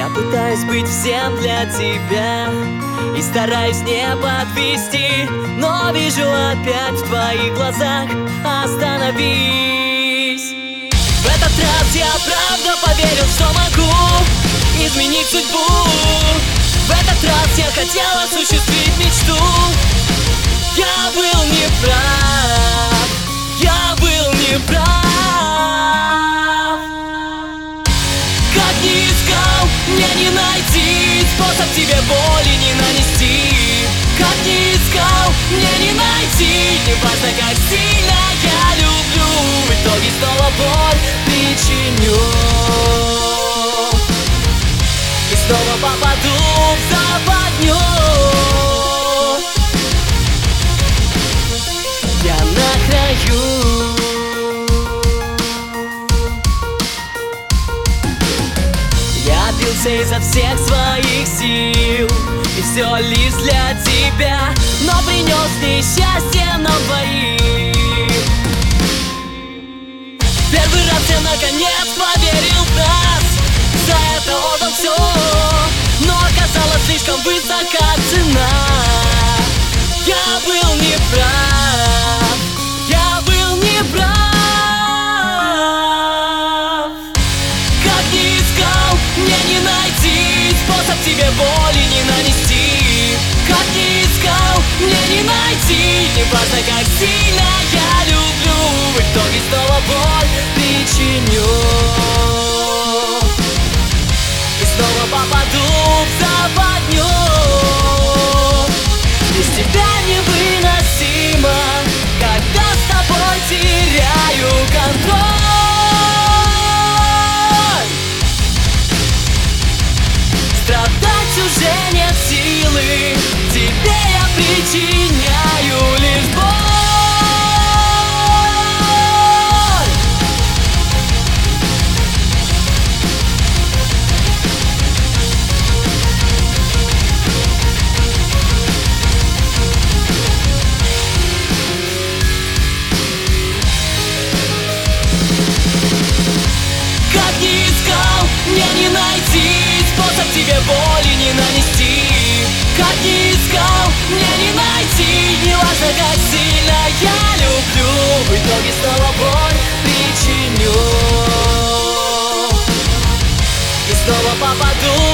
Я пытаюсь быть всем для тебя и стараюсь не подвести, но вижу опять в твоих глазах: остановись. В этот раз я правда поверил, что могу изменить судьбу. В этот раз я хотел осуществить мечту. Я был неправ, я был неправ. Как ни искал, мне не найти способ тебе боли не нанести. Как ни искал, мне не найти, не важно, как сильно я люблю, в итоге снова боль причиню и снова попаду в западню. Я на краю. Я бился изо всех своих сил, и все лишь для тебя, но принес несчастье нам двоим. Первый раз я наконец поверил в нас, за это отдал все, но оказалась слишком высока цена. Я был неправ, я был неправ. Как ни искал, мне не найти способ тебе боли не нанести. Как ни искал, мне не найти, не важно, как сильно я люблю, в итоге снова боль причиню и снова попаду в западню. Без тебя невыносимо, когда с тобой теряю контроль. Страдать уже нет силы, тебе я причиняю лишь боль. Как ни искал, мне не найти способ тебе боли не нанести. Как ни искал, мне не найти, не важно, как сильно я люблю, в итоге снова боль причиню и снова попаду